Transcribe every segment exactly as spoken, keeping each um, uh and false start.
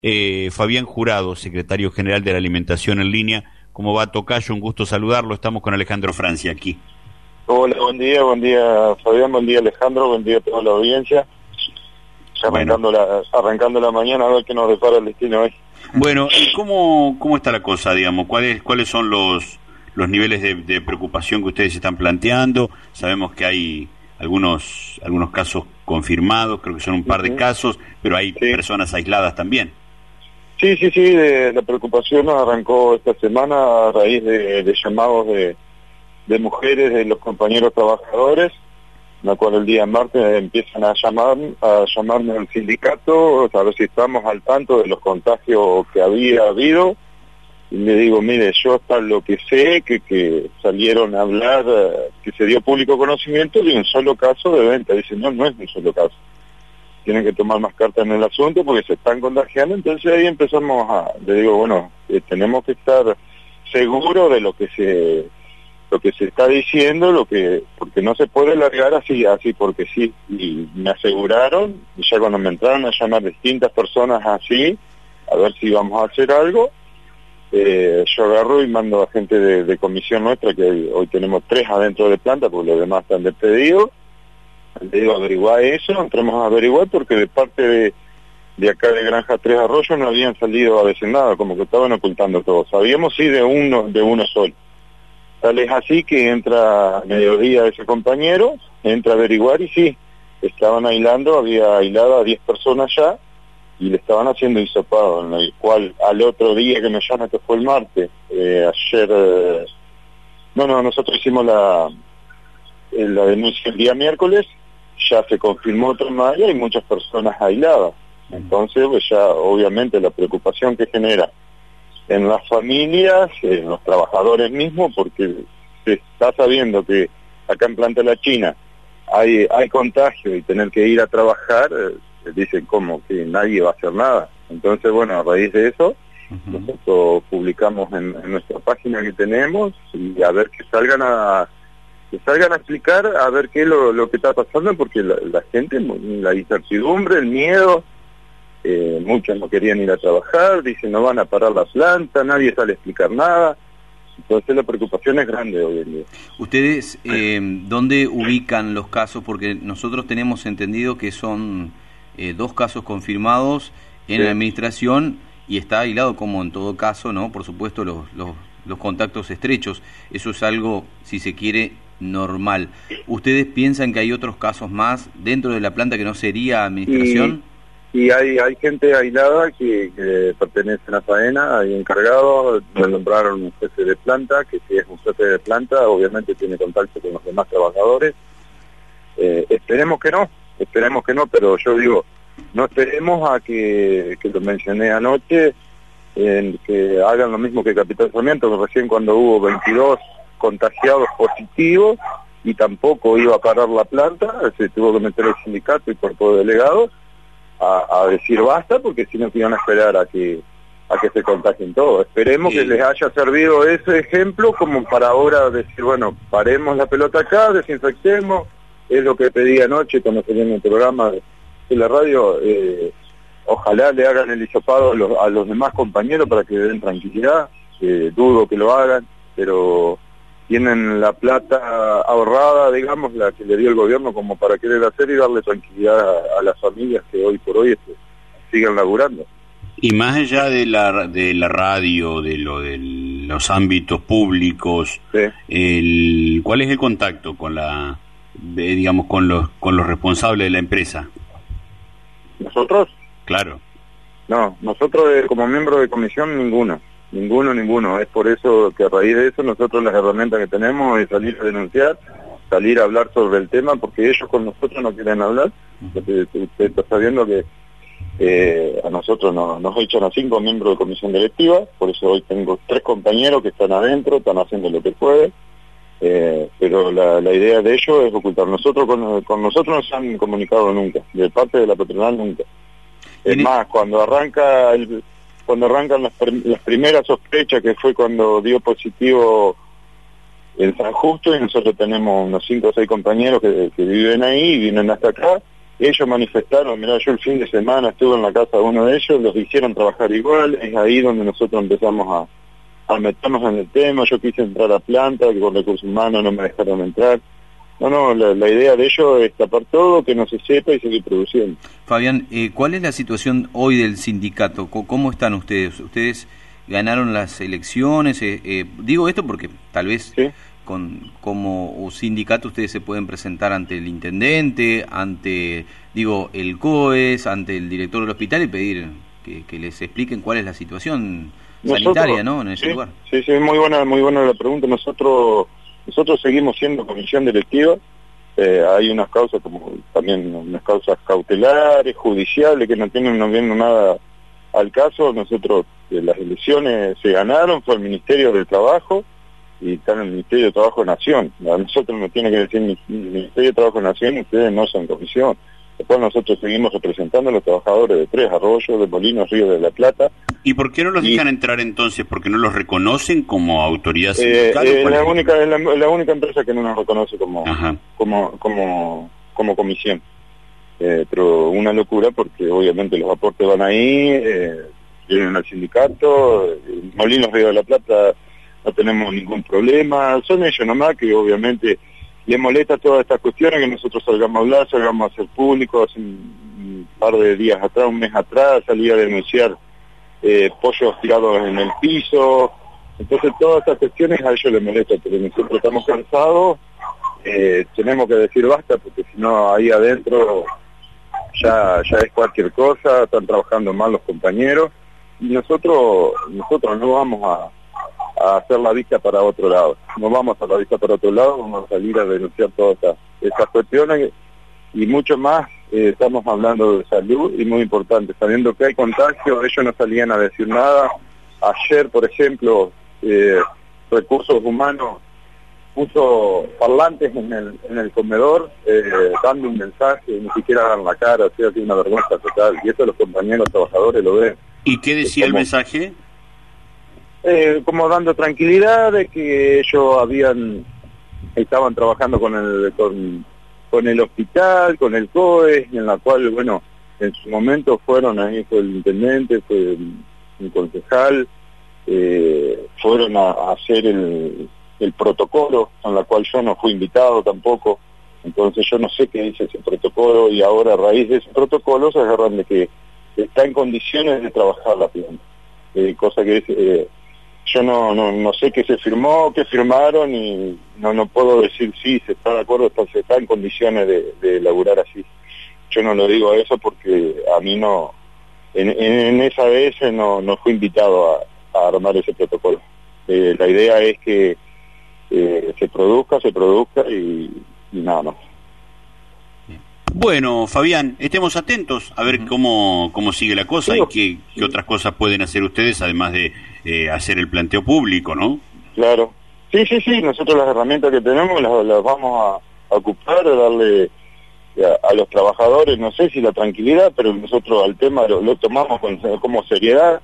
Eh, Fabián Jurado, secretario general de la Alimentación en Línea. ¿Cómo va, tocayo? Un gusto saludarlo. Estamos con Alejandro Francia aquí. Hola, buen día, buen día Fabián, buen día Alejandro, buen día a toda la audiencia. Ya arrancando, bueno. la, arrancando la mañana a ver qué nos depara el destino hoy. Bueno, ¿y cómo, cómo está la cosa, digamos? ¿Cuáles, cuáles son los, los niveles de, de preocupación que ustedes están planteando? Sabemos que hay algunos, algunos casos confirmados, creo que son un par de casos, pero hay sí. personas aisladas también. Sí, sí, sí, de, la preocupación nos arrancó esta semana a raíz de, de llamados de, de mujeres, de los compañeros trabajadores, en la cual el día martes empiezan a llamar a llamarme al sindicato, a ver si estamos al tanto de los contagios que había habido, y le digo, mire, yo hasta lo que sé, que, que salieron a hablar, que se dio público conocimiento de un solo caso de venta. Dicen, no, no es un solo caso. Tienen que tomar más cartas en el asunto porque se están contagiando. Entonces ahí empezamos a, le digo, bueno, eh, tenemos que estar seguros de lo que se lo que se está diciendo, lo que porque no se puede largar así, así porque sí. Y me aseguraron, y ya cuando me entraron a llamar distintas personas así, a ver si vamos a hacer algo, eh, yo agarro y mando a gente de, de comisión nuestra, que hoy, hoy tenemos tres adentro de planta, porque los demás están despedidos. Le digo, averiguar eso, entramos a averiguar porque de parte de, de acá de Granja Tres Arroyos no habían salido a decir nada, como que estaban ocultando todo. Sabíamos sí de uno, de uno solo. Tal es así que entra a mediodía ese compañero, entra a averiguar y sí, estaban aislando, había aislado a diez personas ya y le estaban haciendo hisopado, en el cual al otro día que me llama, que fue el martes, eh, ayer, eh, no, no, nosotros hicimos la, eh, la denuncia el día miércoles, ya se confirmó otro más y hay muchas personas aisladas. Entonces, pues ya obviamente la preocupación que genera en las familias, en los trabajadores mismos, porque se está sabiendo que acá en Planta La China hay hay contagio y tener que ir a trabajar, eh, dicen como que nadie va a hacer nada. Entonces, bueno, a raíz de eso, uh-huh. nosotros publicamos en, en nuestra página que tenemos y a ver que salgan a que salgan a explicar, a ver qué es lo, lo que está pasando, porque la, la gente, la incertidumbre, el miedo, eh, muchos no querían ir a trabajar, dicen no van a parar la planta, nadie sale a explicar nada, entonces la preocupación es grande hoy en día. ¿Ustedes eh, dónde ubican los casos? Porque nosotros tenemos entendido que son eh, dos casos confirmados en sí. la administración y está aislado como en todo caso, ¿no? Por supuesto los, los, los contactos estrechos, eso es algo, si se quiere, normal. ¿Ustedes piensan que hay otros casos más dentro de la planta que no sería administración? Y, y hay hay gente aislada que, que pertenecen a faena, hay encargados, me nombraron un jefe de planta, que si es un jefe de planta, obviamente tiene contacto con los demás trabajadores. Eh, esperemos que no, esperemos que no, pero yo digo, no esperemos a que, que lo mencioné anoche, en que hagan lo mismo que Capital Sarmiento, que recién cuando hubo veintidós contagiados positivos y tampoco iba a parar la planta, se tuvo que meter el sindicato y cuerpo de delegados a, a decir basta, porque si no iban a esperar a que a que se contagien todos. Esperemos sí. que les haya servido ese ejemplo como para ahora decir, bueno, paremos la pelota acá, desinfectemos, es lo que pedí anoche cuando salí en el programa de, de la radio, eh, ojalá le hagan el hisopado a los, a los demás compañeros para que den tranquilidad, eh, dudo que lo hagan, pero tienen la plata ahorrada, digamos, la que le dio el gobierno como para querer hacer y darle tranquilidad a, a las familias que hoy por hoy este, sigan laburando. Y más allá de la de la radio, de lo de los ámbitos públicos, sí. el, ¿cuál es el contacto con la, de, digamos, con los con los responsables de la empresa? ¿Nosotros? Claro. No, nosotros eh, como miembros de comisión ninguno. Ninguno, ninguno. Es por eso que a raíz de eso nosotros las herramientas que tenemos es salir a denunciar, salir a hablar sobre el tema, porque ellos con nosotros no quieren hablar. Usted, usted está sabiendo que eh, a nosotros nos, nos echan a cinco miembros de comisión directiva, por eso hoy tengo tres compañeros que están adentro, están haciendo lo que pueden, eh, pero la, la idea de ellos es ocultar. Nosotros con, con nosotros no se han comunicado nunca, de parte de la patronal nunca. Es más, cuando arranca el... cuando arrancan las, las primeras sospechas, que fue cuando dio positivo el San Justo, y nosotros tenemos unos cinco o seis compañeros que, que viven ahí y vienen hasta acá, ellos manifestaron, mirá, yo el fin de semana estuve en la casa de uno de ellos, los hicieron trabajar igual, es ahí donde nosotros empezamos a, a meternos en el tema. Yo quise entrar a planta, que por recursos humanos no me dejaron entrar. No, no, la, la idea de ellos es tapar todo, que no se sepa y seguir produciendo. Fabián, eh, ¿cuál es la situación hoy del sindicato? ¿Cómo están ustedes? ¿Ustedes ganaron las elecciones? Eh, eh, digo esto porque tal vez ¿sí? con como sindicato ustedes se pueden presentar ante el intendente, ante, digo, el COES, ante el director del hospital y pedir que, que les expliquen cuál es la situación Nosotros, sanitaria, ¿no? En ese sí, lugar. Sí, sí, muy buena, muy buena la pregunta. Nosotros... Nosotros seguimos siendo comisión directiva, eh, hay unas causas como también unas causas cautelares, judiciales, que no tienen, no vienen nada al caso. Nosotros, eh, las elecciones se ganaron, fue el Ministerio del Trabajo y está en el Ministerio de Trabajo de Nación. A nosotros nos tiene que decir el Ministerio de Trabajo de Nación, ustedes no son comisión. Después nosotros seguimos representando a los trabajadores de Tres Arroyos, de Molinos, Río de la Plata. ¿Y por qué no los y, dejan entrar entonces? ¿Porque no los reconocen como autoridad sindical? Eh, eh, la, única, la, la única empresa que no nos reconoce como, como, como, como comisión. Eh, pero una locura porque obviamente los aportes van ahí, eh, vienen al sindicato, Molinos, Río de la Plata no tenemos ningún problema, son ellos nomás que obviamente les molesta todas estas cuestiones, que nosotros salgamos a hablar, salgamos a hacer público. Hace un par de días atrás, un mes atrás, salí a denunciar eh, pollos tirados en el piso. Entonces todas estas cuestiones a ellos les molesta, pero nosotros estamos cansados, eh, tenemos que decir basta, porque si no ahí adentro ya, ya es cualquier cosa, están trabajando mal los compañeros, y nosotros, nosotros no vamos a a hacer la vista para otro lado. No vamos a hacer la vista para otro lado, vamos a salir a denunciar todas estas, estas cuestiones y mucho más. Eh, estamos hablando de salud y muy importante, sabiendo que hay contagio, ellos no salían a decir nada. Ayer, por ejemplo, eh, Recursos Humanos puso parlantes en el, en el comedor, eh, dando un mensaje, ni siquiera dan la cara, o sea, que una vergüenza total, y eso los compañeros trabajadores lo ven. ¿Y qué decía el mensaje? Eh, como dando tranquilidad de que ellos habían estaban trabajando con el con, con el hospital, con el COES, en la cual, bueno, en su momento fueron, ahí fue el intendente, fue un concejal, eh, fueron a, a hacer el, el protocolo, en la cual yo no fui invitado tampoco, entonces yo no sé qué dice ese protocolo, y ahora a raíz de ese protocolo se agarran de que está en condiciones de trabajar la planta, eh, cosa que es... Eh, yo no, no no sé qué se firmó, qué firmaron, y no no puedo decir si sí, se está de acuerdo, se está en condiciones de, de laburar así. Yo no lo digo eso porque a mí no, en, en esa vez no, no fui invitado a, a armar ese protocolo. Eh, la idea es que eh, se produzca, se produzca y, y nada más. Bueno, Fabián, estemos atentos a ver cómo cómo sigue la cosa y qué, qué otras cosas pueden hacer ustedes, además de eh, hacer el planteo público, ¿no? Claro. Sí, sí, sí, nosotros las herramientas que tenemos las, las vamos a, a ocupar, a darle a, a los trabajadores, no sé si la tranquilidad, pero nosotros al tema lo, lo tomamos con, como seriedad.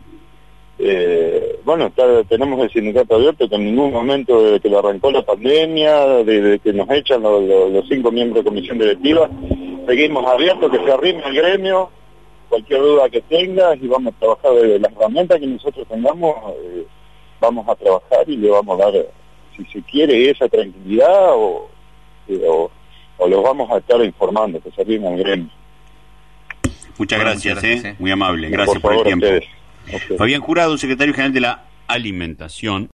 Eh, bueno, está, tenemos el sindicato abierto, que en ningún momento desde que lo arrancó la pandemia, desde que nos echan los, los, los cinco miembros de comisión directiva, seguimos abiertos, que se arrime al gremio, cualquier duda que tengas, y vamos a trabajar de las herramientas que nosotros tengamos, eh, vamos a trabajar y le vamos a dar, si se quiere, esa tranquilidad o, eh, o, o los vamos a estar informando, que se arrime al gremio. Muchas bueno, gracias, muchas gracias eh. muy amable, gracias por, por favor, el tiempo. Okay. Fabián Jurado, secretario general de la Alimentación.